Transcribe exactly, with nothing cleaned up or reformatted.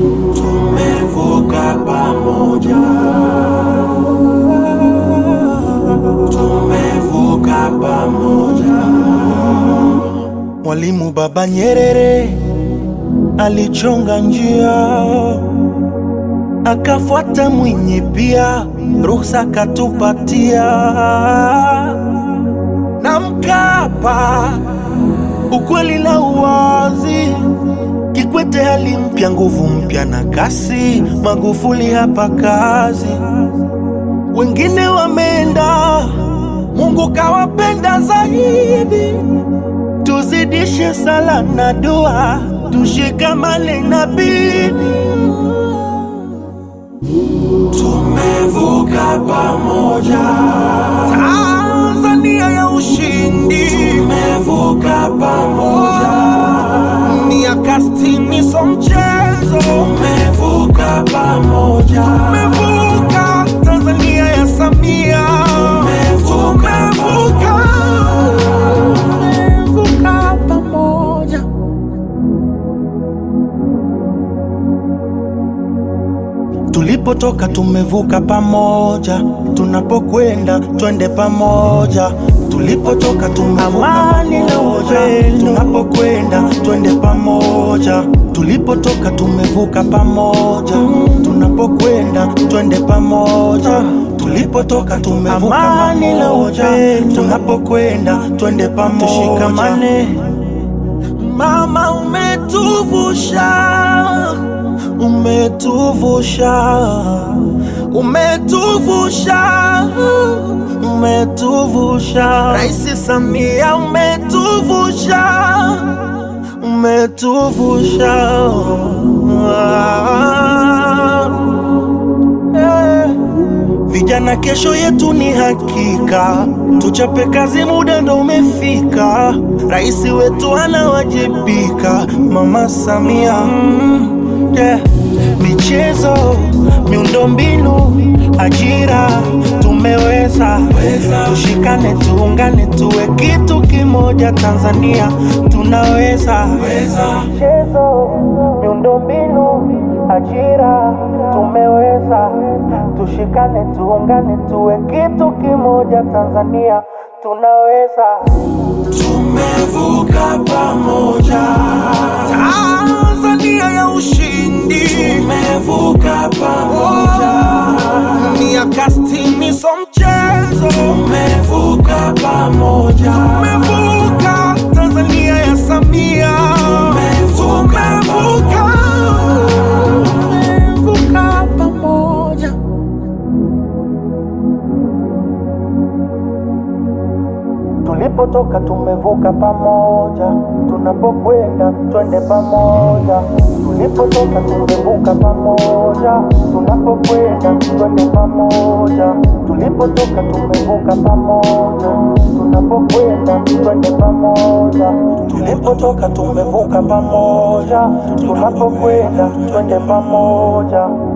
tumevuka pamoja, tumevuka pamoja. Mwalimu Baba Nyerere alichonga njia, akafuata Mwinyi pia, ruhusa katupatia. Na Mkapa ukweli na uwazi, Kikwete hali mpya, nguvu mpya na kasi, Magufuli hapa kazi. Wengine wameenda, Mungu kawapenda zaidi. Tuzidishe sala na dua, tushikamane na bidii. Tumevuka pamoja, Tanzania ya ushindi. tumevuka pamoja, miaka sitini so mchezo. tumevuka pamoja, Tumevuka Tanzania ya Samia. tumevuka Tumevuka, tumevuka pamoja. Tulipotoka tumevuka pamoja, tunapokwenda twende pamoja. Tulipotoka tumevuka pamoja, tunapokwenda twende pamoja. Tulipotoka tumevuka pamoja, tunapokwenda twende pamoja. Tulipotoka tumevuka pamoja, tunapokwenda twende pamoja. Tushikamane. Mama umetuvusha, umetuvusha, umetuvusha, umetuvusha. Rais Samia umetuvusha, umetuvusha. Vijana kesho yetu ni hakika, tuchape kazi, muda ndo umefika. Rais wetu anawajibika, Mama Samia. mm, yeah. Michezo, miundombinu, ajira, tumeweza. Tushikane, tuungane, tuwe kitu kimoja. Tanzania tunaweza. Michezo, miundombinu, ajira, tumeweza. Tushikane, tuungane, tuwe kitu kimoja. Tanzania tunaweza. tumevuka pamoja, Tanzania ya ushindi. tumevuka pamoja, miaka sitini so mchezo. tumevuka pamoja, Tumevuka Tanzania ya Samia. tumevuka Tumevuka, tumevuka pamoja. Tulipotoka tumevuka pamoja, tunapokwenda twende pamoja. Tulipotoka tumevuka pamoja, tunapokwenda twende pamoja. Tulipotoka tumevuka pamoja, tunapokwenda twende pamoja. Tulipotoka tumevuka pamoja, tunapokwenda twende pamoja.